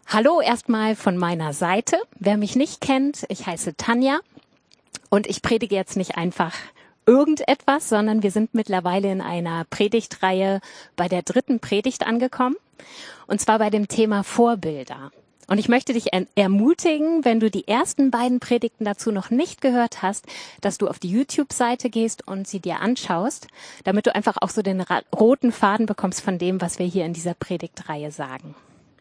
Hallo erstmal von meiner Seite. Wer mich nicht kennt, ich heiße Tanja und ich predige jetzt nicht einfach irgendetwas, sondern wir sind mittlerweile in einer Predigtreihe bei der 3. Predigt angekommen, und zwar bei dem Thema Vorbilder. Und ich möchte dich ermutigen, wenn du die ersten beiden Predigten dazu noch nicht gehört hast, dass du auf die YouTube-Seite gehst und sie dir anschaust, damit du einfach auch so den roten Faden bekommst von dem, was wir hier in dieser Predigtreihe sagen.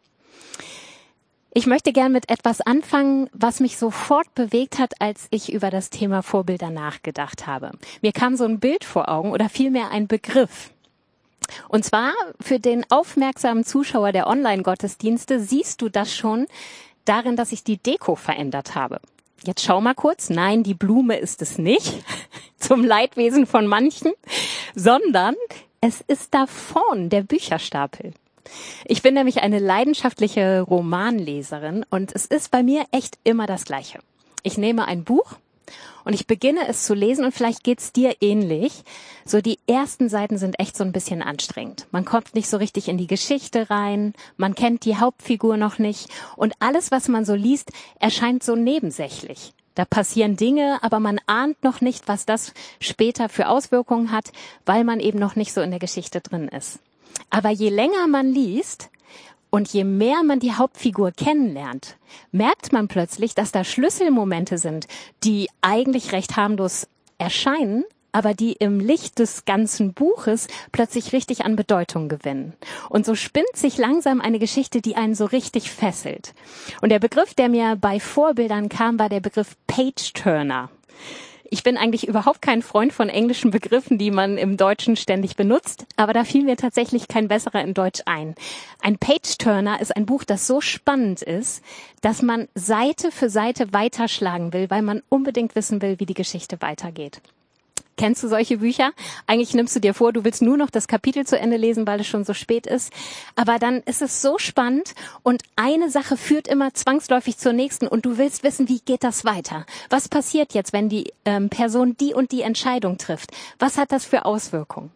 Ich möchte gern mit etwas anfangen, was mich sofort bewegt hat, als ich über das Thema Vorbilder nachgedacht habe. Mir kam so ein Bild vor Augen oder vielmehr ein Begriff. Und zwar für den aufmerksamen Zuschauer der Online-Gottesdienste siehst du das schon darin, dass ich die Deko verändert habe. Jetzt schau mal kurz. Nein, die Blume ist es nicht, zum Leidwesen von manchen, sondern es ist da vorn der Bücherstapel. Ich bin nämlich eine leidenschaftliche Romanleserin und es ist bei mir echt immer das Gleiche. Ich nehme ein Buch und ich beginne es zu lesen und vielleicht geht's dir ähnlich. So die ersten Seiten sind echt so ein bisschen anstrengend. Man kommt nicht so richtig in die Geschichte rein, man kennt die Hauptfigur noch nicht und alles, was man so liest, erscheint so nebensächlich. Da passieren Dinge, aber man ahnt noch nicht, was das später für Auswirkungen hat, weil man eben noch nicht so in der Geschichte drin ist. Aber je länger man liest und je mehr man die Hauptfigur kennenlernt, merkt man plötzlich, dass da Schlüsselmomente sind, die eigentlich recht harmlos erscheinen, aber die im Licht des ganzen Buches plötzlich richtig an Bedeutung gewinnen. Und so spinnt sich langsam eine Geschichte, die einen so richtig fesselt. Und der Begriff, der mir bei Vorbildern kam, war der Begriff Page-Turner. Ich bin eigentlich überhaupt kein Freund von englischen Begriffen, die man im Deutschen ständig benutzt, aber da fiel mir tatsächlich kein besserer in Deutsch ein. Ein Page-Turner ist ein Buch, das so spannend ist, dass man Seite für Seite weiterschlagen will, weil man unbedingt wissen will, wie die Geschichte weitergeht. Kennst du solche Bücher? Eigentlich nimmst du dir vor, du willst nur noch das Kapitel zu Ende lesen, weil es schon so spät ist. Aber dann ist es so spannend und eine Sache führt immer zwangsläufig zur nächsten und du willst wissen, wie geht das weiter? Was passiert jetzt, wenn die Person die und die Entscheidung trifft? Was hat das für Auswirkungen?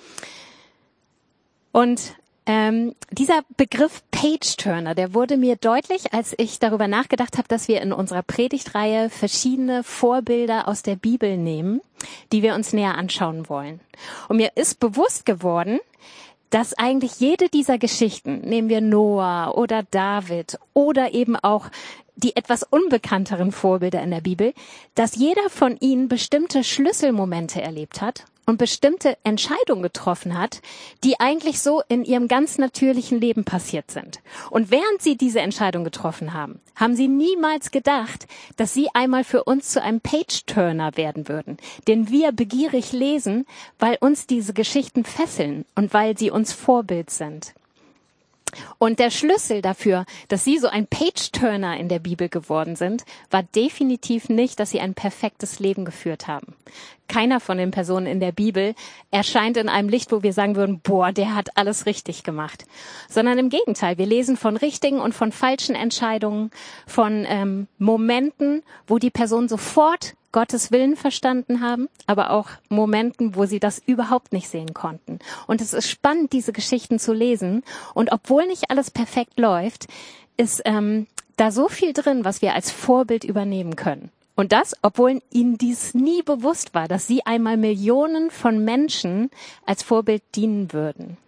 Und dieser Begriff Page-Turner, der wurde mir deutlich, als ich darüber nachgedacht habe, dass wir in unserer Predigtreihe verschiedene Vorbilder aus der Bibel nehmen, die wir uns näher anschauen wollen. Und mir ist bewusst geworden, dass eigentlich jede dieser Geschichten, nehmen wir Noah oder David oder eben auch die etwas unbekannteren Vorbilder in der Bibel, dass jeder von ihnen bestimmte Schlüsselmomente erlebt hat und bestimmte Entscheidungen getroffen hat, die eigentlich so in ihrem ganz natürlichen Leben passiert sind. Und während sie diese Entscheidung getroffen haben, haben sie niemals gedacht, dass sie einmal für uns zu einem Page-Turner werden würden, den wir begierig lesen, weil uns diese Geschichten fesseln und weil sie uns Vorbild sind. Und der Schlüssel dafür, dass sie so ein Page-Turner in der Bibel geworden sind, war definitiv nicht, dass sie ein perfektes Leben geführt haben. Keiner von den Personen in der Bibel erscheint in einem Licht, wo wir sagen würden, boah, der hat alles richtig gemacht. Sondern im Gegenteil, wir lesen von richtigen und von falschen Entscheidungen, von Momenten, wo die Person sofort Gottes Willen verstanden haben, aber auch Momenten, wo sie das überhaupt nicht sehen konnten. Und es ist spannend, diese Geschichten zu lesen. Und obwohl nicht alles perfekt läuft, ist da so viel drin, was wir als Vorbild übernehmen können. Und das, obwohl ihnen dies nie bewusst war, dass sie einmal Millionen von Menschen als Vorbild dienen würden.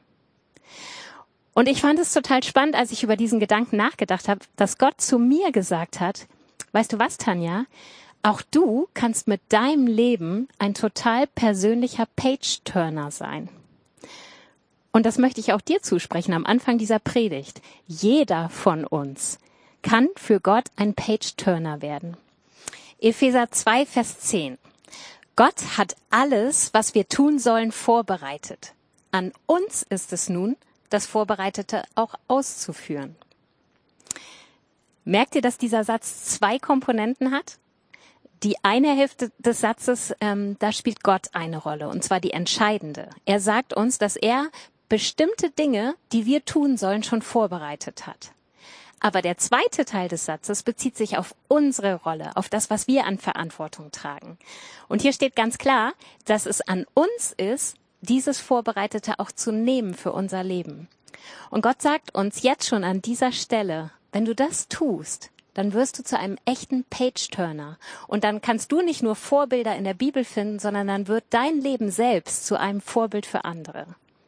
Und ich fand es total spannend, als ich über diesen Gedanken nachgedacht habe, dass Gott zu mir gesagt hat, weißt du was, Tanja? Auch du kannst mit deinem Leben ein total persönlicher Page-Turner sein. Und das möchte ich auch dir zusprechen am Anfang dieser Predigt. Jeder von uns kann für Gott ein Page-Turner werden. Epheser 2, Vers 10. Gott hat alles, was wir tun sollen, vorbereitet. An uns ist es nun, das Vorbereitete auch auszuführen. Merkt ihr, dass dieser Satz 2 Komponenten hat? Die eine Hälfte des Satzes, da spielt Gott eine Rolle, und zwar die entscheidende. Er sagt uns, dass er bestimmte Dinge, die wir tun sollen, schon vorbereitet hat. Aber der zweite Teil des Satzes bezieht sich auf unsere Rolle, auf das, was wir an Verantwortung tragen. Und hier steht ganz klar, dass es an uns ist, dieses Vorbereitete auch zu nehmen für unser Leben. Und Gott sagt uns jetzt schon an dieser Stelle, wenn du das tust, dann wirst du zu einem echten Page-Turner. Und dann kannst du nicht nur Vorbilder in der Bibel finden, sondern dann wird dein Leben selbst zu einem Vorbild für andere.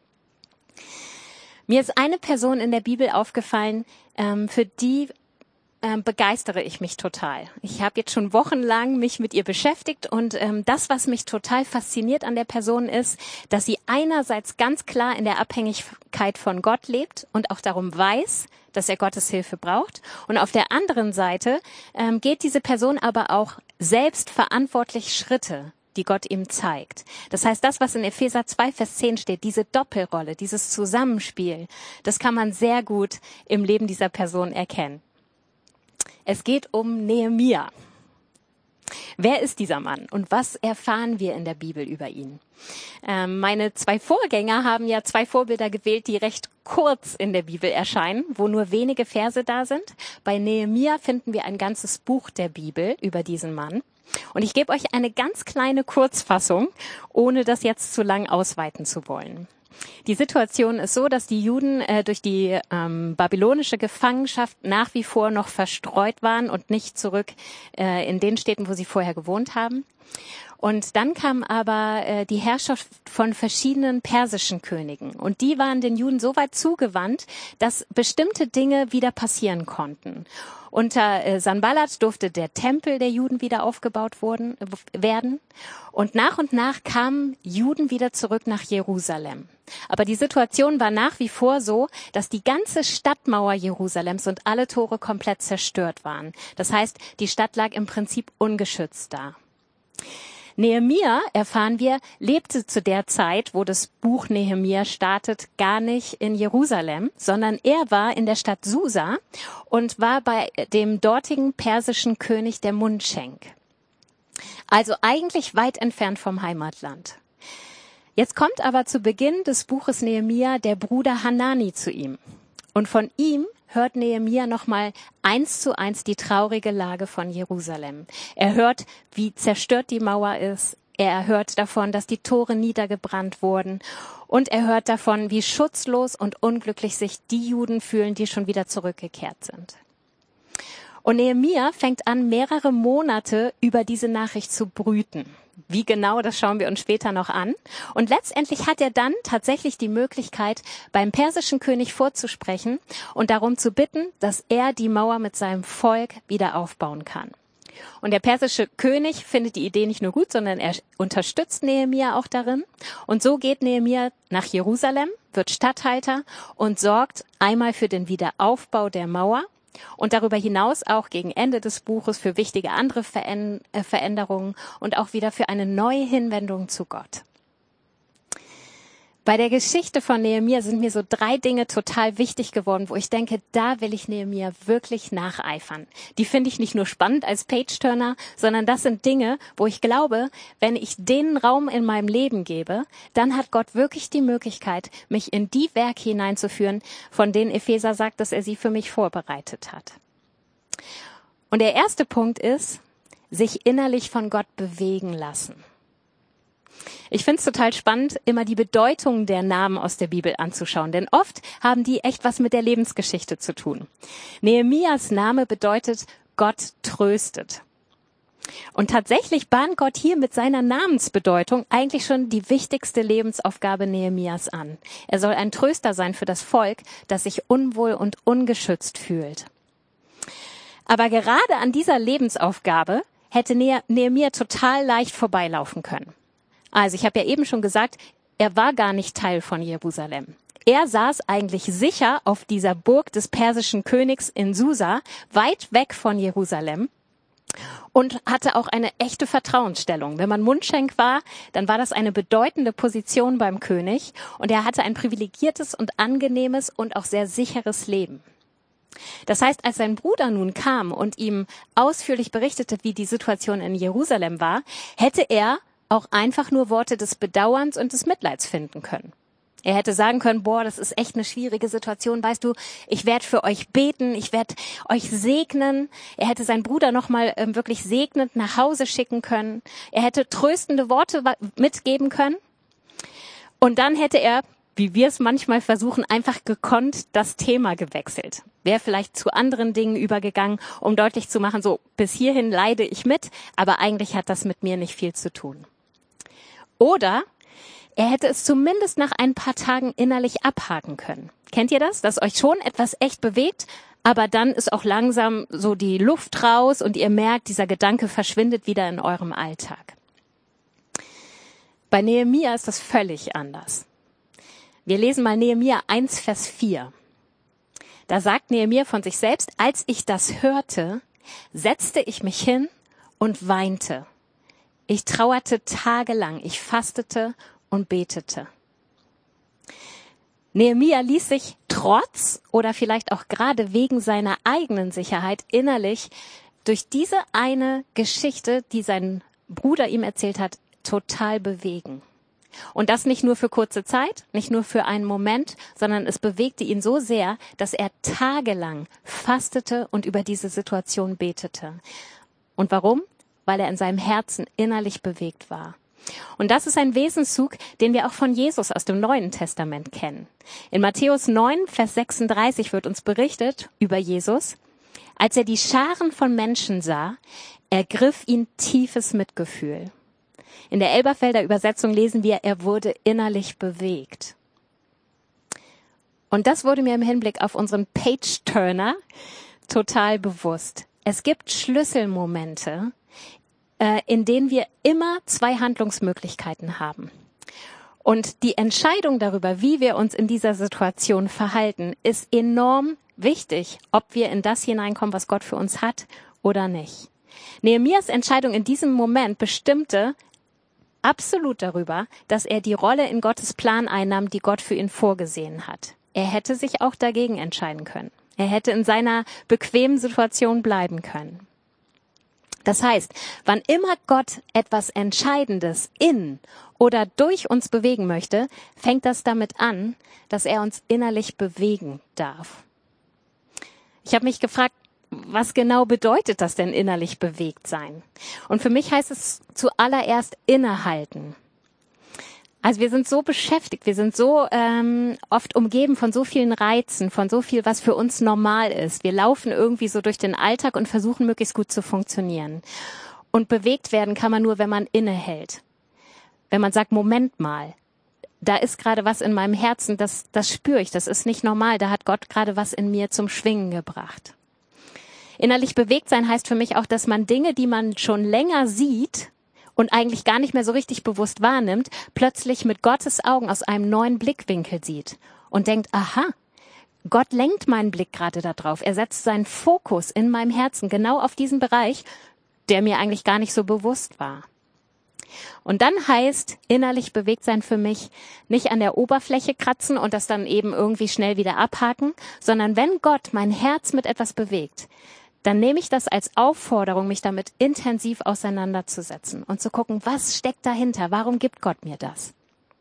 Mir ist eine Person in der Bibel aufgefallen, für die begeistere ich mich total. Ich habe jetzt schon wochenlang mich mit ihr beschäftigt und das, was mich total fasziniert an der Person ist, dass sie einerseits ganz klar in der Abhängigkeit von Gott lebt und auch darum weiß, dass er Gottes Hilfe braucht. Und auf der anderen Seite geht diese Person aber auch selbst verantwortlich Schritte, die Gott ihm zeigt. Das heißt, das, was in Epheser 2, Vers 10 steht, diese Doppelrolle, dieses Zusammenspiel, das kann man sehr gut im Leben dieser Person erkennen. Es geht um Nehemia. Wer ist dieser Mann und was erfahren wir in der Bibel über ihn? Meine 2 Vorgänger haben ja 2 Vorbilder gewählt, die recht kurz in der Bibel erscheinen, wo nur wenige Verse da sind. Bei Nehemia finden wir ein ganzes Buch der Bibel über diesen Mann. Und ich gebe euch eine ganz kleine Kurzfassung, ohne das jetzt zu lang ausweiten zu wollen. Die Situation ist so, dass die Juden durch die babylonische Gefangenschaft nach wie vor noch verstreut waren und nicht zurück in den Städten, wo sie vorher gewohnt haben. Und dann kam aber die Herrschaft von verschiedenen persischen Königen. Und die waren den Juden so weit zugewandt, dass bestimmte Dinge wieder passieren konnten. Unter Sanballat durfte der Tempel der Juden wieder aufgebaut werden. Und nach kamen Juden wieder zurück nach Jerusalem. Aber die Situation war nach wie vor so, dass die ganze Stadtmauer Jerusalems und alle Tore komplett zerstört waren. Das heißt, die Stadt lag im Prinzip ungeschützt da. Nehemia, erfahren wir, lebte zu der Zeit, wo das Buch Nehemia startet, gar nicht in Jerusalem, sondern er war in der Stadt Susa und war bei dem dortigen persischen König der Mundschenk. Also eigentlich weit entfernt vom Heimatland. Jetzt kommt aber zu Beginn des Buches Nehemia der Bruder Hanani zu ihm. Und von ihm hört Nehemia nochmal 1:1 die traurige Lage von Jerusalem. Er hört, wie zerstört die Mauer ist. Er hört davon, dass die Tore niedergebrannt wurden. Und er hört davon, wie schutzlos und unglücklich sich die Juden fühlen, die schon wieder zurückgekehrt sind. Und Nehemia fängt an, mehrere Monate über diese Nachricht zu brüten. Wie genau, das schauen wir uns später noch an. Und letztendlich hat er dann tatsächlich die Möglichkeit, beim persischen König vorzusprechen und darum zu bitten, dass er die Mauer mit seinem Volk wieder aufbauen kann. Und der persische König findet die Idee nicht nur gut, sondern er unterstützt Nehemia auch darin. Und so geht Nehemia nach Jerusalem, wird Statthalter und sorgt einmal für den Wiederaufbau der Mauer und darüber hinaus auch gegen Ende des Buches für wichtige andere Veränderungen und auch wieder für eine neue Hinwendung zu Gott. Bei der Geschichte von Nehemia sind mir so 3 Dinge total wichtig geworden, wo ich denke, da will ich Nehemia wirklich nacheifern. Die finde ich nicht nur spannend als Page-Turner, sondern das sind Dinge, wo ich glaube, wenn ich denen Raum in meinem Leben gebe, dann hat Gott wirklich die Möglichkeit, mich in die Werke hineinzuführen, von denen Epheser sagt, dass er sie für mich vorbereitet hat. Und der erste Punkt ist, sich innerlich von Gott bewegen lassen. Ich finde es total spannend, immer die Bedeutung der Namen aus der Bibel anzuschauen, denn oft haben die echt was mit der Lebensgeschichte zu tun. Nehemias Name bedeutet Gott tröstet. Und tatsächlich bahnt Gott hier mit seiner Namensbedeutung eigentlich schon die wichtigste Lebensaufgabe Nehemias an. Er soll ein Tröster sein für das Volk, das sich unwohl und ungeschützt fühlt. Aber gerade an dieser Lebensaufgabe hätte Nehemia total leicht vorbeilaufen können. Also ich habe ja eben schon gesagt, er war gar nicht Teil von Jerusalem. Er saß eigentlich sicher auf dieser Burg des persischen Königs in Susa, weit weg von Jerusalem und hatte auch eine echte Vertrauensstellung. Wenn man Mundschenk war, dann war das eine bedeutende Position beim König und er hatte ein privilegiertes und angenehmes und auch sehr sicheres Leben. Das heißt, als sein Bruder nun kam und ihm ausführlich berichtete, wie die Situation in Jerusalem war, hätte er auch einfach nur Worte des Bedauerns und des Mitleids finden können. Er hätte sagen können, das ist echt eine schwierige Situation, weißt du, ich werde für euch beten, ich werde euch segnen. Er hätte seinen Bruder nochmal wirklich segnend nach Hause schicken können. Er hätte tröstende Worte mitgeben können. Und dann hätte er wie wir es manchmal versuchen, einfach gekonnt das Thema gewechselt. Wäre vielleicht zu anderen Dingen übergegangen, um deutlich zu machen, so bis hierhin leide ich mit, aber eigentlich hat das mit mir nicht viel zu tun. Oder er hätte es zumindest nach ein paar Tagen innerlich abhaken können. Kennt ihr das? Dass euch schon etwas echt bewegt, aber dann ist auch langsam so die Luft raus und ihr merkt, dieser Gedanke verschwindet wieder in eurem Alltag. Bei Nehemia ist das völlig anders. Wir lesen mal Nehemia 1, Vers 4. Da sagt Nehemia von sich selbst, als ich das hörte, setzte ich mich hin und weinte. Ich trauerte tagelang, ich fastete und betete. Nehemia ließ sich trotz oder vielleicht auch gerade wegen seiner eigenen Sicherheit innerlich durch diese eine Geschichte, die sein Bruder ihm erzählt hat, total bewegen. Und das nicht nur für kurze Zeit, nicht nur für einen Moment, sondern es bewegte ihn so sehr, dass er tagelang fastete und über diese Situation betete. Und warum? Weil er in seinem Herzen innerlich bewegt war. Und das ist ein Wesenszug, den wir auch von Jesus aus dem Neuen Testament kennen. In Matthäus 9, Vers 36 wird uns berichtet über Jesus. Als er die Scharen von Menschen sah, ergriff ihn tiefes Mitgefühl. In der Elberfelder Übersetzung lesen wir, er wurde innerlich bewegt. Und das wurde mir im Hinblick auf unseren Page-Turner total bewusst. Es gibt Schlüsselmomente, in denen wir immer zwei Handlungsmöglichkeiten haben. Und die Entscheidung darüber, wie wir uns in dieser Situation verhalten, ist enorm wichtig, ob wir in das hineinkommen, was Gott für uns hat oder nicht. Nehemias Entscheidung in diesem Moment bestimmte absolut darüber, dass er die Rolle in Gottes Plan einnahm, die Gott für ihn vorgesehen hat. Er hätte sich auch dagegen entscheiden können. Er hätte in seiner bequemen Situation bleiben können. Das heißt, wann immer Gott etwas Entscheidendes in oder durch uns bewegen möchte, fängt das damit an, dass er uns innerlich bewegen darf. Ich habe mich gefragt, was genau bedeutet das denn innerlich bewegt sein? Und für mich heißt es zuallererst innehalten. Also wir sind so beschäftigt, wir sind so oft umgeben von so vielen Reizen, von so viel, was für uns normal ist. Wir laufen irgendwie so durch den Alltag und versuchen möglichst gut zu funktionieren. Und bewegt werden kann man nur, wenn man innehält. Wenn man sagt, Moment mal, da ist gerade was in meinem Herzen, das spüre ich, das ist nicht normal, da hat Gott gerade was in mir zum Schwingen gebracht. Innerlich bewegt sein heißt für mich auch, dass man Dinge, die man schon länger sieht und eigentlich gar nicht mehr so richtig bewusst wahrnimmt, plötzlich mit Gottes Augen aus einem neuen Blickwinkel sieht und denkt, aha, Gott lenkt meinen Blick gerade da drauf. Er setzt seinen Fokus in meinem Herzen genau auf diesen Bereich, der mir eigentlich gar nicht so bewusst war. Und dann heißt innerlich bewegt sein für mich nicht an der Oberfläche kratzen und das dann eben irgendwie schnell wieder abhaken, sondern wenn Gott mein Herz mit etwas bewegt, dann nehme ich das als Aufforderung, mich damit intensiv auseinanderzusetzen und zu gucken, was steckt dahinter? Warum gibt Gott mir das?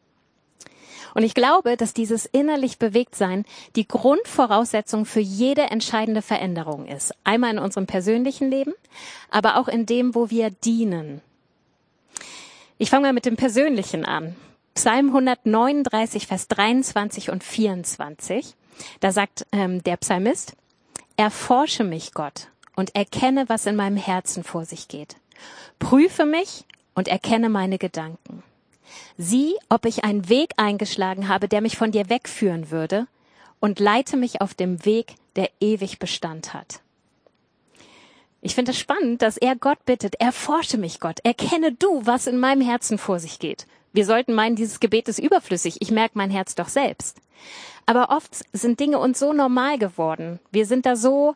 Und ich glaube, dass dieses innerlich Bewegtsein die Grundvoraussetzung für jede entscheidende Veränderung ist. Einmal in unserem persönlichen Leben, aber auch in dem, wo wir dienen. Ich fange mal mit dem Persönlichen an. Psalm 139, Vers 23 und 24. Da sagt der Psalmist, erforsche mich, Gott, und erkenne, was in meinem Herzen vor sich geht. Prüfe mich und erkenne meine Gedanken. Sieh, ob ich einen Weg eingeschlagen habe, der mich von dir wegführen würde, und leite mich auf dem Weg, der ewig Bestand hat. Ich finde es spannend, dass er Gott bittet, erforsche mich, Gott, erkenne du, was in meinem Herzen vor sich geht. Wir sollten meinen, dieses Gebet ist überflüssig. Ich merke mein Herz doch selbst. Aber oft sind Dinge uns so normal geworden. Wir sind da so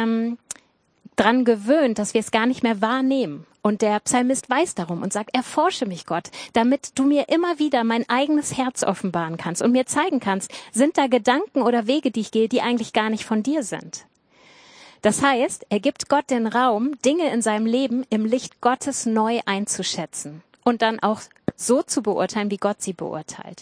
dran gewöhnt, dass wir es gar nicht mehr wahrnehmen. Und der Psalmist weiß darum und sagt, erforsche mich, Gott, damit du mir immer wieder mein eigenes Herz offenbaren kannst und mir zeigen kannst, sind da Gedanken oder Wege, die ich gehe, die eigentlich gar nicht von dir sind. Das heißt, er gibt Gott den Raum, Dinge in seinem Leben im Licht Gottes neu einzuschätzen und dann auch so zu beurteilen, wie Gott sie beurteilt.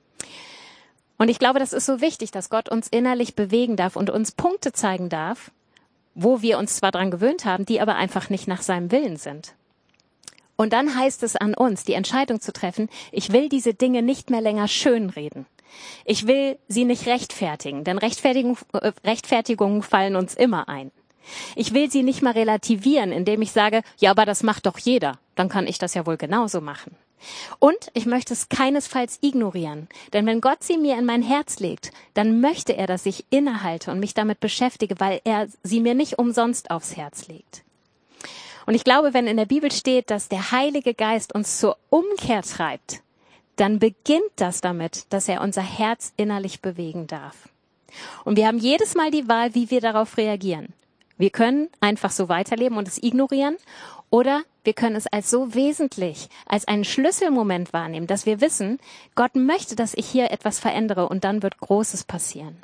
Und ich glaube, das ist so wichtig, dass Gott uns innerlich bewegen darf und uns Punkte zeigen darf, wo wir uns zwar dran gewöhnt haben, die aber einfach nicht nach seinem Willen sind. Und dann heißt es an uns, die Entscheidung zu treffen, ich will diese Dinge nicht mehr länger schönreden. Ich will sie nicht rechtfertigen, denn Rechtfertigungen fallen uns immer ein. Ich will sie nicht mal relativieren, indem ich sage, ja, aber das macht doch jeder, dann kann ich das ja wohl genauso machen. Und ich möchte es keinesfalls ignorieren, denn wenn Gott sie mir in mein Herz legt, dann möchte er, dass ich innehalte und mich damit beschäftige, weil er sie mir nicht umsonst aufs Herz legt. Und ich glaube, wenn in der Bibel steht, dass der Heilige Geist uns zur Umkehr treibt, dann beginnt das damit, dass er unser Herz innerlich bewegen darf. Und wir haben jedes Mal die Wahl, wie wir darauf reagieren. Wir können einfach so weiterleben und es ignorieren, oder wir können es als so wesentlich, als einen Schlüsselmoment wahrnehmen, dass wir wissen, Gott möchte, dass ich hier etwas verändere und dann wird Großes passieren.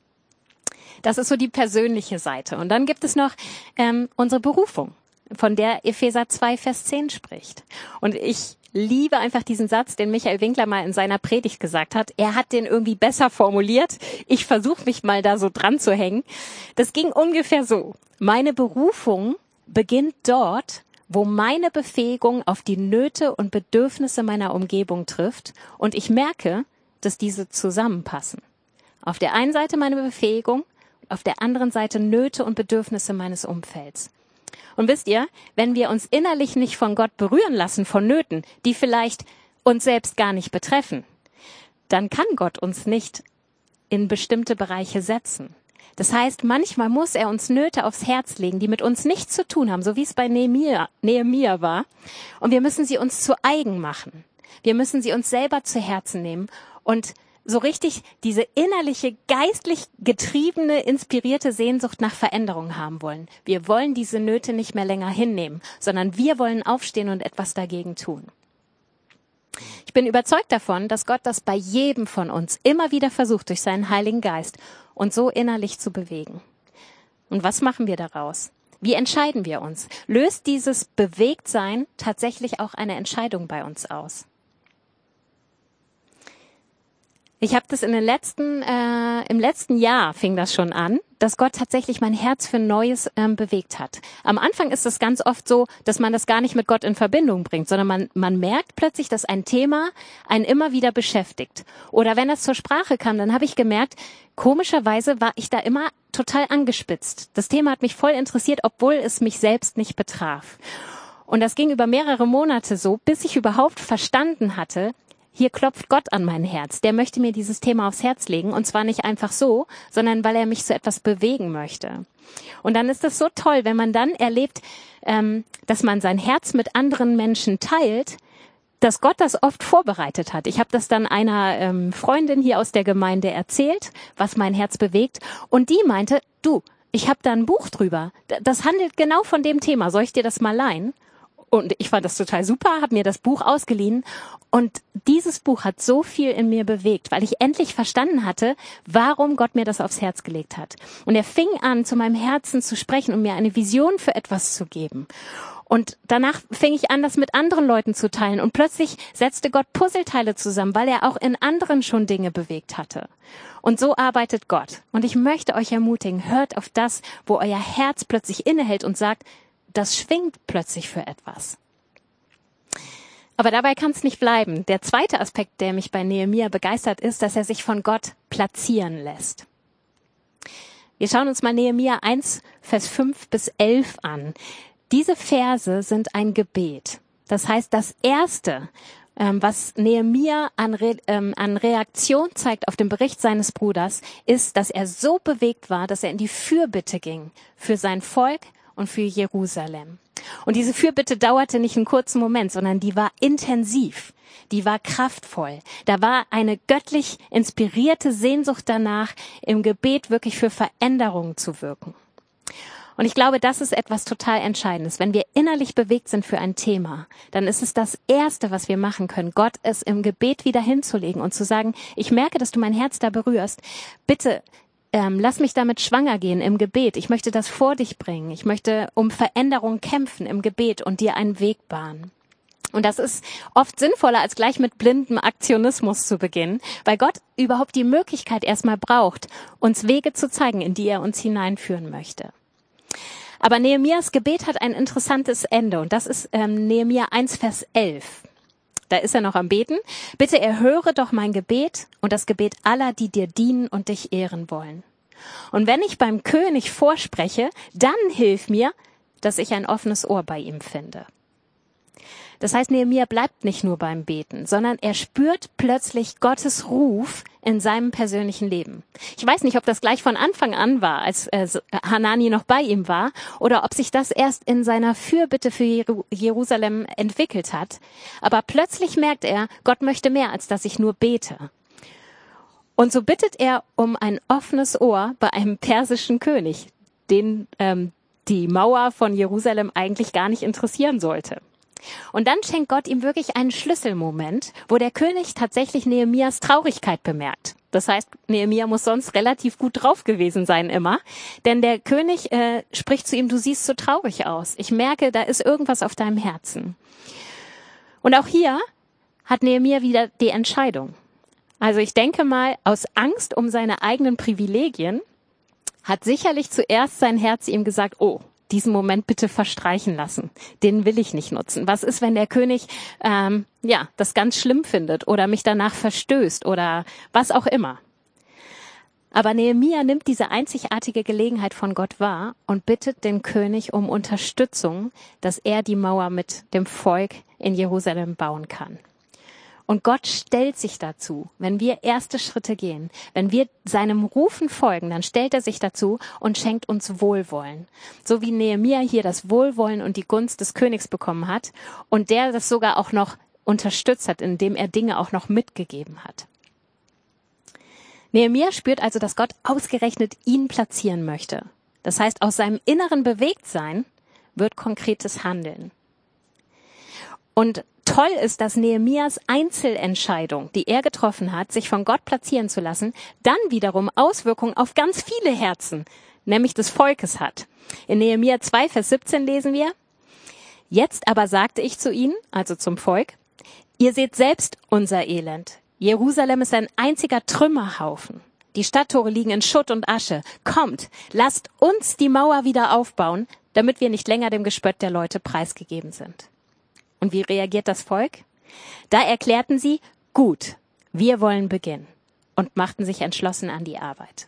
Das ist so die persönliche Seite. Und dann gibt es noch unsere Berufung, von der Epheser 2, Vers 10 spricht. Und ich liebe einfach diesen Satz, den Michael Winkler mal in seiner Predigt gesagt hat. Er hat den irgendwie besser formuliert. Ich versuche mich mal da so dran zu hängen. Das ging ungefähr so. Meine Berufung beginnt dort, wo meine Befähigung auf die Nöte und Bedürfnisse meiner Umgebung trifft und ich merke, dass diese zusammenpassen. Auf der einen Seite meine Befähigung, auf der anderen Seite Nöte und Bedürfnisse meines Umfelds. Und wisst ihr, wenn wir uns innerlich nicht von Gott berühren lassen, von Nöten, die vielleicht uns selbst gar nicht betreffen, dann kann Gott uns nicht in bestimmte Bereiche setzen. Das heißt, manchmal muss er uns Nöte aufs Herz legen, die mit uns nichts zu tun haben, so wie es bei Nehemia war. Und wir müssen sie uns zu eigen machen. Wir müssen sie uns selber zu Herzen nehmen und so richtig diese innerliche, geistlich getriebene, inspirierte Sehnsucht nach Veränderung haben wollen. Wir wollen diese Nöte nicht mehr länger hinnehmen, sondern wir wollen aufstehen und etwas dagegen tun. Ich bin überzeugt davon, dass Gott das bei jedem von uns immer wieder versucht, durch seinen Heiligen Geist und so innerlich zu bewegen. Und was machen wir daraus? Wie entscheiden wir uns? Löst dieses Bewegtsein tatsächlich auch eine Entscheidung bei uns aus? Ich habe das im letzten Jahr fing das schon an, dass Gott tatsächlich mein Herz für Neues bewegt hat. Am Anfang ist es ganz oft so, dass man das gar nicht mit Gott in Verbindung bringt, sondern man merkt plötzlich, dass ein Thema einen immer wieder beschäftigt. Oder wenn das zur Sprache kam, dann habe ich gemerkt, komischerweise war ich da immer total angespitzt. Das Thema hat mich voll interessiert, obwohl es mich selbst nicht betraf. Und das ging über mehrere Monate so, bis ich überhaupt verstanden hatte, hier klopft Gott an mein Herz. Der möchte mir dieses Thema aufs Herz legen. Und zwar nicht einfach so, sondern weil er mich zu etwas bewegen möchte. Und dann ist es so toll, wenn man dann erlebt, dass man sein Herz mit anderen Menschen teilt, dass Gott das oft vorbereitet hat. Ich habe das dann einer Freundin hier aus der Gemeinde erzählt, was mein Herz bewegt. Und die meinte, du, ich habe da ein Buch drüber. Das handelt genau von dem Thema. Soll ich dir das mal leihen? Und ich fand das total super, habe mir das Buch ausgeliehen und dieses Buch hat so viel in mir bewegt, weil ich endlich verstanden hatte, warum Gott mir das aufs Herz gelegt hat. Und er fing an, zu meinem Herzen zu sprechen und mir eine Vision für etwas zu geben. Und danach fing ich an, das mit anderen Leuten zu teilen und plötzlich setzte Gott Puzzleteile zusammen, weil er auch in anderen schon Dinge bewegt hatte. Und so arbeitet Gott. Und ich möchte euch ermutigen, hört auf das, wo euer Herz plötzlich innehält und sagt, das schwingt plötzlich für etwas. Aber dabei kann es nicht bleiben. Der zweite Aspekt, der mich bei Nehemia begeistert, ist, dass er sich von Gott platzieren lässt. Wir schauen uns mal Nehemia 1, Vers 5 bis 11 an. Diese Verse sind ein Gebet. Das heißt, das Erste, was Nehemia an Reaktion zeigt auf den Bericht seines Bruders, ist, dass er so bewegt war, dass er in die Fürbitte ging für sein Volk und für Jerusalem. Und diese Fürbitte dauerte nicht einen kurzen Moment, sondern die war intensiv, die war kraftvoll. Da war eine göttlich inspirierte Sehnsucht danach, im Gebet wirklich für Veränderungen zu wirken. Und ich glaube, das ist etwas total Entscheidendes. Wenn wir innerlich bewegt sind für ein Thema, dann ist es das Erste, was wir machen können, Gott es im Gebet wieder hinzulegen und zu sagen, ich merke, dass du mein Herz da berührst. Bitte lass mich damit schwanger gehen im Gebet. Ich möchte das vor dich bringen. Ich möchte um Veränderung kämpfen im Gebet und dir einen Weg bahnen. Und das ist oft sinnvoller, als gleich mit blindem Aktionismus zu beginnen, weil Gott überhaupt die Möglichkeit erstmal braucht, uns Wege zu zeigen, in die er uns hineinführen möchte. Aber Nehemias Gebet hat ein interessantes Ende und das ist Nehemia 1, Vers 11. da ist er noch am Beten, bitte erhöre doch mein Gebet und das Gebet aller, die dir dienen und dich ehren wollen. Und wenn ich beim König vorspreche, dann hilf mir, dass ich ein offenes Ohr bei ihm finde. Das heißt, Nehemia bleibt nicht nur beim Beten, sondern er spürt plötzlich Gottes Ruf in seinem persönlichen Leben. Ich weiß nicht, ob das gleich von Anfang an war, als Hanani noch bei ihm war, oder ob sich das erst in seiner Fürbitte für Jerusalem entwickelt hat. Aber plötzlich merkt er, Gott möchte mehr, als dass ich nur bete. Und so bittet er um ein offenes Ohr bei einem persischen König, den die Mauer von Jerusalem eigentlich gar nicht interessieren sollte. Und dann schenkt Gott ihm wirklich einen Schlüsselmoment, wo der König tatsächlich Nehemias Traurigkeit bemerkt. Das heißt, Nehemia muss sonst relativ gut drauf gewesen sein immer, denn der König spricht zu ihm, du siehst so traurig aus. Ich merke, da ist irgendwas auf deinem Herzen. Und auch hier hat Nehemia wieder die Entscheidung. Also ich denke mal, aus Angst um seine eigenen Privilegien hat sicherlich zuerst sein Herz ihm gesagt, oh, diesen Moment bitte verstreichen lassen. Den will ich nicht nutzen. Was ist, wenn der König das ganz schlimm findet oder mich danach verstößt oder was auch immer? Aber Nehemia nimmt diese einzigartige Gelegenheit von Gott wahr und bittet den König um Unterstützung, dass er die Mauer mit dem Volk in Jerusalem bauen kann. Und Gott stellt sich dazu, wenn wir erste Schritte gehen, wenn wir seinem Rufen folgen, dann stellt er sich dazu und schenkt uns Wohlwollen. So wie Nehemia hier das Wohlwollen und die Gunst des Königs bekommen hat und der das sogar auch noch unterstützt hat, indem er Dinge auch noch mitgegeben hat. Nehemia spürt also, dass Gott ausgerechnet ihn platzieren möchte. Das heißt, aus seinem inneren Bewegtsein wird konkretes Handeln. Und toll ist, dass Nehemias Einzelentscheidung, die er getroffen hat, sich von Gott platzieren zu lassen, dann wiederum Auswirkungen auf ganz viele Herzen, nämlich des Volkes hat. In Nehemia 2, Vers 17 lesen wir, jetzt aber sagte ich zu ihnen, also zum Volk, ihr seht selbst unser Elend. Jerusalem ist ein einziger Trümmerhaufen. Die Stadttore liegen in Schutt und Asche. Kommt, lasst uns die Mauer wieder aufbauen, damit wir nicht länger dem Gespött der Leute preisgegeben sind. Und wie reagiert das Volk? Da erklärten sie, gut, wir wollen beginnen und machten sich entschlossen an die Arbeit.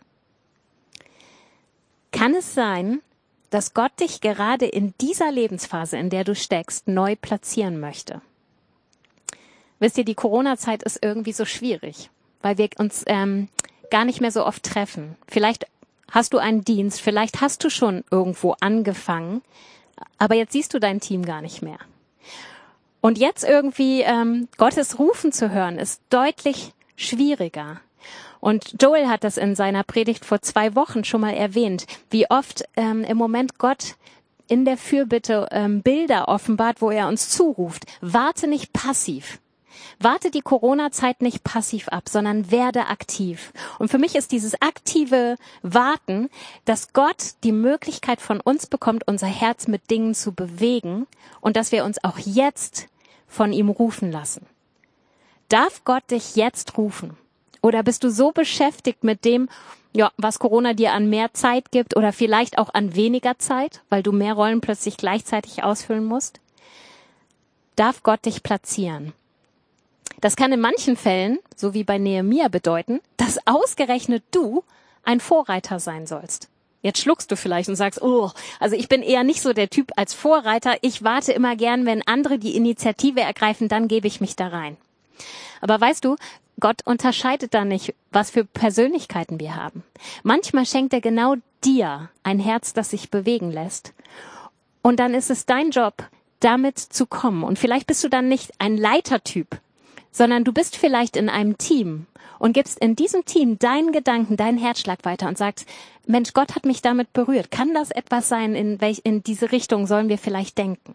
Kann es sein, dass Gott dich gerade in dieser Lebensphase, in der du steckst, neu platzieren möchte? Wisst ihr, die Corona-Zeit ist irgendwie so schwierig, weil wir uns gar nicht mehr so oft treffen. Vielleicht hast du einen Dienst, vielleicht hast du schon irgendwo angefangen, aber jetzt siehst du dein Team gar nicht mehr. Und jetzt irgendwie Gottes Rufen zu hören, ist deutlich schwieriger. Und Joel hat das in seiner Predigt vor 2 Wochen schon mal erwähnt, wie oft im Moment Gott in der Fürbitte Bilder offenbart, wo er uns zuruft. Warte nicht passiv. Warte die Corona-Zeit nicht passiv ab, sondern werde aktiv. Und für mich ist dieses aktive Warten, dass Gott die Möglichkeit von uns bekommt, unser Herz mit Dingen zu bewegen und dass wir uns auch jetzt von ihm rufen lassen. Darf Gott dich jetzt rufen? Oder bist du so beschäftigt mit dem, was Corona dir an mehr Zeit gibt oder vielleicht auch an weniger Zeit, weil du mehr Rollen plötzlich gleichzeitig ausfüllen musst? Darf Gott dich platzieren? Das kann in manchen Fällen, so wie bei Nehemia, bedeuten, dass ausgerechnet du ein Vorreiter sein sollst. Jetzt schluckst du vielleicht und sagst, also ich bin eher nicht so der Typ als Vorreiter. Ich warte immer gern, wenn andere die Initiative ergreifen, dann gebe ich mich da rein. Aber weißt du, Gott unterscheidet da nicht, was für Persönlichkeiten wir haben. Manchmal schenkt er genau dir ein Herz, das sich bewegen lässt. Und dann ist es dein Job, damit zu kommen. Und vielleicht bist du dann nicht ein Leitertyp, sondern du bist vielleicht in einem Team und gibst in diesem Team deinen Gedanken, deinen Herzschlag weiter und sagst, Mensch, Gott hat mich damit berührt. Kann das etwas sein, in diese Richtung sollen wir vielleicht denken?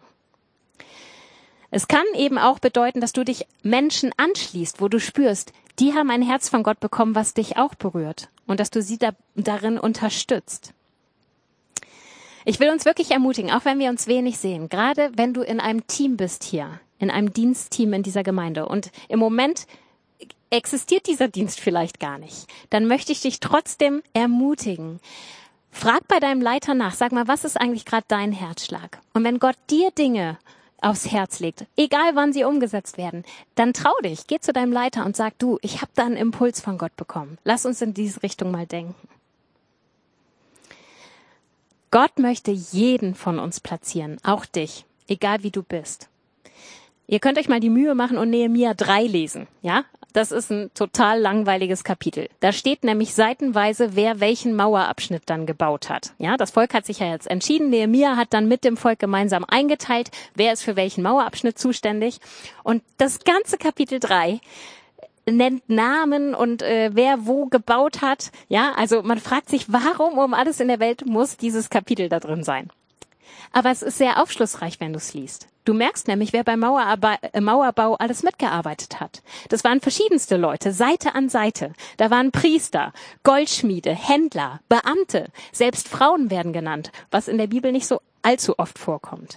Es kann eben auch bedeuten, dass du dich Menschen anschließt, wo du spürst, die haben ein Herz von Gott bekommen, was dich auch berührt und dass du sie darin unterstützt. Ich will uns wirklich ermutigen, auch wenn wir uns wenig sehen, gerade wenn du in einem Team bist hier, in einem Dienstteam in dieser Gemeinde und im Moment existiert dieser Dienst vielleicht gar nicht, dann möchte ich dich trotzdem ermutigen. Frag bei deinem Leiter nach, sag mal, was ist eigentlich gerade dein Herzschlag? Und wenn Gott dir Dinge aufs Herz legt, egal wann sie umgesetzt werden, dann trau dich, geh zu deinem Leiter und sag, du, ich habe da einen Impuls von Gott bekommen. Lass uns in diese Richtung mal denken. Gott möchte jeden von uns platzieren, auch dich, egal wie du bist. Ihr könnt euch mal die Mühe machen und Nehemia 3 lesen, ja? Das ist ein total langweiliges Kapitel. Da steht nämlich seitenweise, wer welchen Mauerabschnitt dann gebaut hat. Ja, das Volk hat sich ja jetzt entschieden. Nehemia hat dann mit dem Volk gemeinsam eingeteilt, wer ist für welchen Mauerabschnitt zuständig. Und das ganze Kapitel 3 nennt Namen und wer wo gebaut hat. Ja, also man fragt sich, warum um alles in der Welt muss dieses Kapitel da drin sein? Aber es ist sehr aufschlussreich, wenn du es liest. Du merkst nämlich, wer beim Mauerbau alles mitgearbeitet hat. Das waren verschiedenste Leute, Seite an Seite. Da waren Priester, Goldschmiede, Händler, Beamte, selbst Frauen werden genannt, was in der Bibel nicht so allzu oft vorkommt.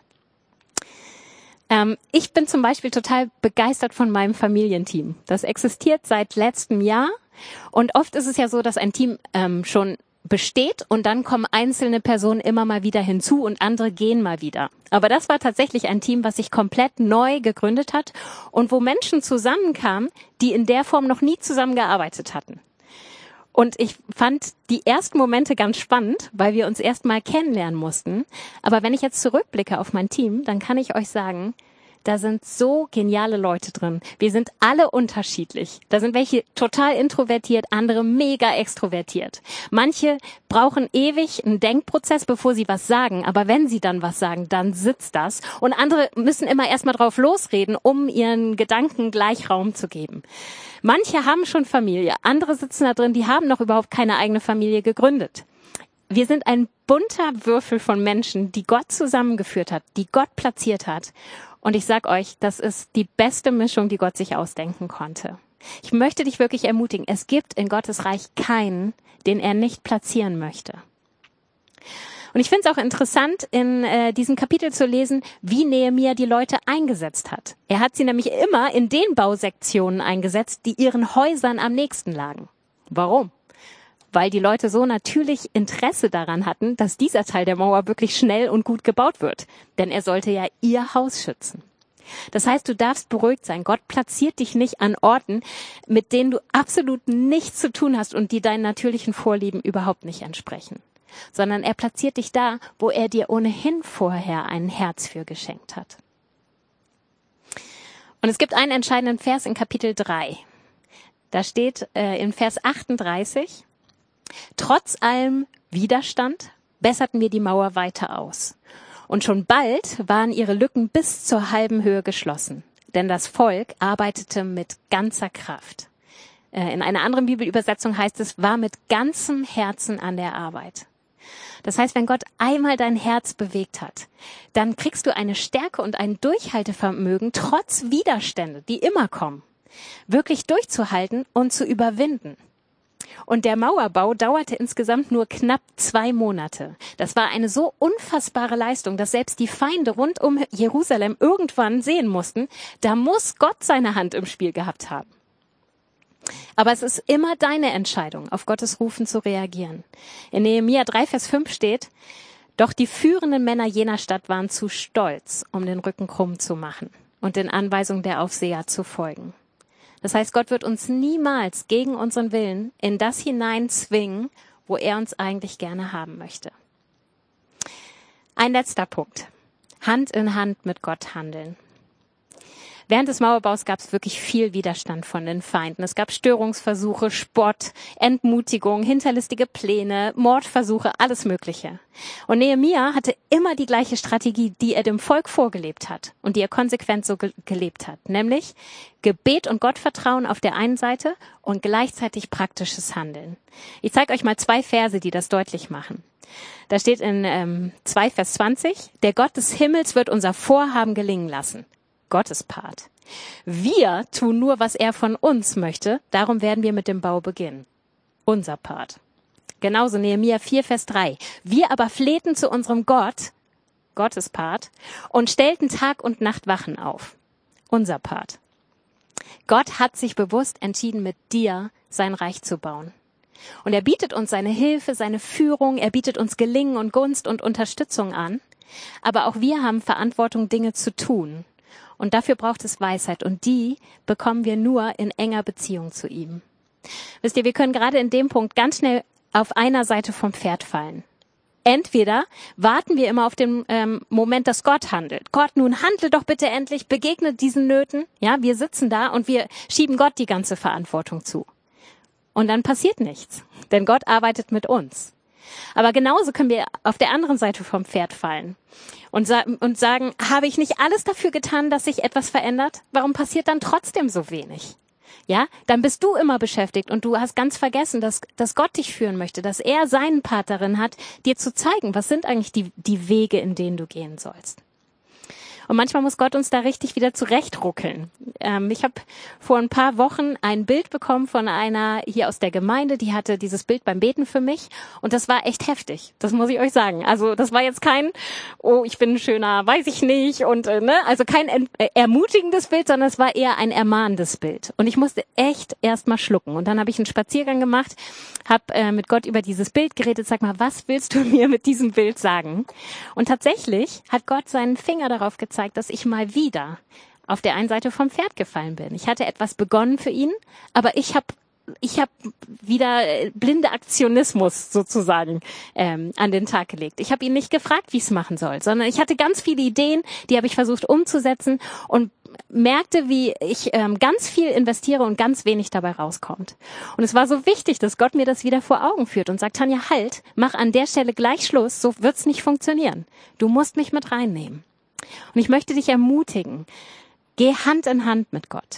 Ich bin zum Beispiel total begeistert von meinem Familienteam. Das existiert seit letztem Jahr und oft ist es ja so, dass ein Team schon besteht und dann kommen einzelne Personen immer mal wieder hinzu und andere gehen mal wieder. Aber das war tatsächlich ein Team, was sich komplett neu gegründet hat und wo Menschen zusammenkamen, die in der Form noch nie zusammengearbeitet hatten. Und ich fand die ersten Momente ganz spannend, weil wir uns erst mal kennenlernen mussten. Aber wenn ich jetzt zurückblicke auf mein Team, dann kann ich euch sagen, da sind so geniale Leute drin. Wir sind alle unterschiedlich. Da sind welche total introvertiert, andere mega extrovertiert. Manche brauchen ewig einen Denkprozess, bevor sie was sagen. Aber wenn sie dann was sagen, dann sitzt das. Und andere müssen immer erstmal drauf losreden, um ihren Gedanken gleich Raum zu geben. Manche haben schon Familie. Andere sitzen da drin, die haben noch überhaupt keine eigene Familie gegründet. Wir sind ein bunter Würfel von Menschen, die Gott zusammengeführt hat, die Gott platziert hat. Und ich sag euch, das ist die beste Mischung, die Gott sich ausdenken konnte. Ich möchte dich wirklich ermutigen, es gibt in Gottes Reich keinen, den er nicht platzieren möchte. Und ich finde es auch interessant, in diesem Kapitel zu lesen, wie Nehemia die Leute eingesetzt hat. Er hat sie nämlich immer in den Bausektionen eingesetzt, die ihren Häusern am nächsten lagen. Warum? Weil die Leute so natürlich Interesse daran hatten, dass dieser Teil der Mauer wirklich schnell und gut gebaut wird. Denn er sollte ja ihr Haus schützen. Das heißt, du darfst beruhigt sein. Gott platziert dich nicht an Orten, mit denen du absolut nichts zu tun hast und die deinen natürlichen Vorlieben überhaupt nicht entsprechen. Sondern er platziert dich da, wo er dir ohnehin vorher ein Herz für geschenkt hat. Und es gibt einen entscheidenden Vers in Kapitel 3. Da steht in Vers 38, trotz allem Widerstand besserten wir die Mauer weiter aus. Und schon bald waren ihre Lücken bis zur halben Höhe geschlossen. Denn das Volk arbeitete mit ganzer Kraft. In einer anderen Bibelübersetzung heißt es, war mit ganzem Herzen an der Arbeit. Das heißt, wenn Gott einmal dein Herz bewegt hat, dann kriegst du eine Stärke und ein Durchhaltevermögen trotz Widerstände, die immer kommen, wirklich durchzuhalten und zu überwinden. Und der Mauerbau dauerte insgesamt nur knapp 2 Monate. Das war eine so unfassbare Leistung, dass selbst die Feinde rund um Jerusalem irgendwann sehen mussten, da muss Gott seine Hand im Spiel gehabt haben. Aber es ist immer deine Entscheidung, auf Gottes Rufen zu reagieren. In Nehemia 3, Vers 5 steht, doch die führenden Männer jener Stadt waren zu stolz, um den Rücken krumm zu machen und den Anweisungen der Aufseher zu folgen. Das heißt, Gott wird uns niemals gegen unseren Willen in das hinein zwingen, wo er uns eigentlich gerne haben möchte. Ein letzter Punkt. Hand in Hand mit Gott handeln. Während des Mauerbaus gab es wirklich viel Widerstand von den Feinden. Es gab Störungsversuche, Spott, Entmutigung, hinterlistige Pläne, Mordversuche, alles Mögliche. Und Nehemia hatte immer die gleiche Strategie, die er dem Volk vorgelebt hat und die er konsequent so gelebt hat. Nämlich Gebet und Gottvertrauen auf der einen Seite und gleichzeitig praktisches Handeln. Ich zeige euch mal 2 Verse, die das deutlich machen. Da steht in 2 Vers 20, der Gott des Himmels wird unser Vorhaben gelingen lassen. Gottes Part. Wir tun nur, was er von uns möchte, darum werden wir mit dem Bau beginnen. Unser Part. Genauso Nehemia 4, Vers 3. Wir aber flehten zu unserem Gott, Gottes Part, und stellten Tag und Nacht Wachen auf. Unser Part. Gott hat sich bewusst entschieden, mit dir sein Reich zu bauen. Und er bietet uns seine Hilfe, seine Führung, er bietet uns Gelingen und Gunst und Unterstützung an. Aber auch wir haben Verantwortung, Dinge zu tun. Und dafür braucht es Weisheit. Und die bekommen wir nur in enger Beziehung zu ihm. Wisst ihr, wir können gerade in dem Punkt ganz schnell auf einer Seite vom Pferd fallen. Entweder warten wir immer auf den Moment, dass Gott handelt. Gott, nun handle doch bitte endlich, begegnet diesen Nöten. Ja, wir sitzen da und wir schieben Gott die ganze Verantwortung zu. Und dann passiert nichts, denn Gott arbeitet mit uns. Aber genauso können wir auf der anderen Seite vom Pferd fallen und sagen, habe ich nicht alles dafür getan, dass sich etwas verändert? Warum passiert dann trotzdem so wenig? Ja, dann bist du immer beschäftigt und du hast ganz vergessen, dass Gott dich führen möchte, dass er seinen Part darin hat, dir zu zeigen, was sind eigentlich die Wege, in denen du gehen sollst. Und manchmal muss Gott uns da richtig wieder zurechtruckeln. Ich habe vor ein paar Wochen ein Bild bekommen von einer hier aus der Gemeinde, die hatte dieses Bild beim Beten für mich und das war echt heftig, das muss ich euch sagen. Also das war jetzt kein, oh, ich bin ein schöner, weiß ich nicht und also kein ermutigendes Bild, sondern es war eher ein ermahnendes Bild. Und ich musste echt erst mal schlucken. Und dann habe ich einen Spaziergang gemacht, habe mit Gott über dieses Bild geredet, sag mal, was willst du mir mit diesem Bild sagen? Und tatsächlich hat Gott seinen Finger darauf gezeigt, dass ich mal wieder auf der einen Seite vom Pferd gefallen bin. Ich hatte etwas begonnen für ihn, aber ich habe wieder blinde Aktionismus sozusagen an den Tag gelegt. Ich habe ihn nicht gefragt, wie ich es machen soll, sondern ich hatte ganz viele Ideen, die habe ich versucht umzusetzen und merkte, wie ich ganz viel investiere und ganz wenig dabei rauskommt. Und es war so wichtig, dass Gott mir das wieder vor Augen führt und sagt, Tanja, halt, mach an der Stelle gleich Schluss, so wird's nicht funktionieren. Du musst mich mit reinnehmen. Und ich möchte dich ermutigen, geh Hand in Hand mit Gott.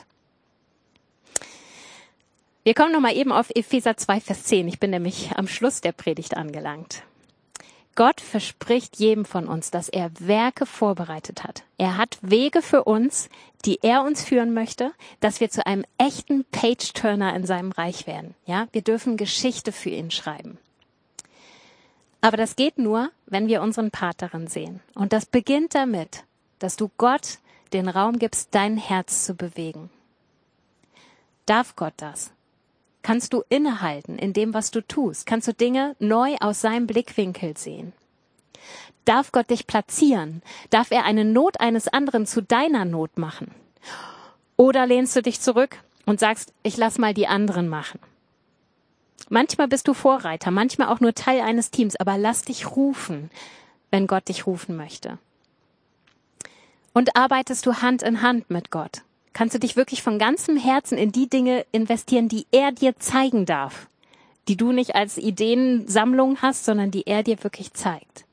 Wir kommen nochmal eben auf Epheser 2, Vers 10. Ich bin nämlich am Schluss der Predigt angelangt. Gott verspricht jedem von uns, dass er Werke vorbereitet hat. Er hat Wege für uns, die er uns führen möchte, dass wir zu einem echten Page-Turner in seinem Reich werden. Ja, wir dürfen Geschichte für ihn schreiben. Aber das geht nur, wenn wir unseren Part darin sehen. Und das beginnt damit, dass du Gott den Raum gibst, dein Herz zu bewegen. Darf Gott das? Kannst du innehalten in dem, was du tust? Kannst du Dinge neu aus seinem Blickwinkel sehen? Darf Gott dich platzieren? Darf er eine Not eines anderen zu deiner Not machen? Oder lehnst du dich zurück und sagst, ich lass mal die anderen machen? Manchmal bist du Vorreiter, manchmal auch nur Teil eines Teams, aber lass dich rufen, wenn Gott dich rufen möchte. Und arbeitest du Hand in Hand mit Gott? Kannst du dich wirklich von ganzem Herzen in die Dinge investieren, die er dir zeigen darf, die du nicht als Ideensammlung hast, sondern die er dir wirklich zeigt?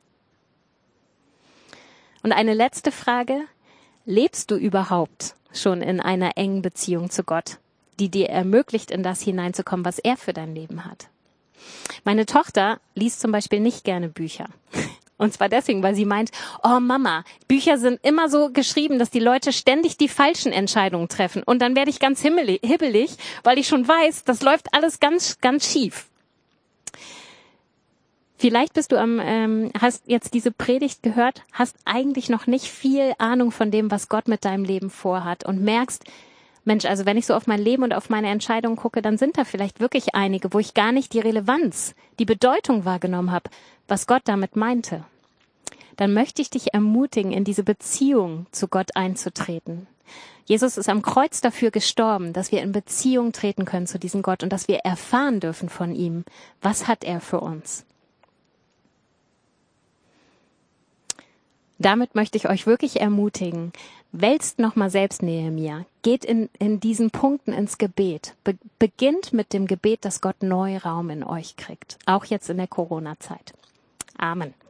Und eine letzte Frage, lebst du überhaupt schon in einer engen Beziehung zu Gott, die dir ermöglicht, in das hineinzukommen, was er für dein Leben hat? Meine Tochter liest zum Beispiel nicht gerne Bücher. Und zwar deswegen, weil sie meint, oh Mama, Bücher sind immer so geschrieben, dass die Leute ständig die falschen Entscheidungen treffen. Und dann werde ich ganz hibbelig, weil ich schon weiß, das läuft alles ganz, ganz schief. Vielleicht bist du hast jetzt diese Predigt gehört, hast eigentlich noch nicht viel Ahnung von dem, was Gott mit deinem Leben vorhat und merkst, Mensch, also wenn ich so auf mein Leben und auf meine Entscheidungen gucke, dann sind da vielleicht wirklich einige, wo ich gar nicht die Relevanz, die Bedeutung wahrgenommen habe, was Gott damit meinte. Dann möchte ich dich ermutigen, in diese Beziehung zu Gott einzutreten. Jesus ist am Kreuz dafür gestorben, dass wir in Beziehung treten können zu diesem Gott und dass wir erfahren dürfen von ihm, was hat er für uns. Damit möchte ich euch wirklich ermutigen, wälzt nochmal selbst Nehemia, geht in diesen Punkten ins Gebet, beginnt mit dem Gebet, dass Gott neu Raum in euch kriegt, auch jetzt in der Corona-Zeit. Amen.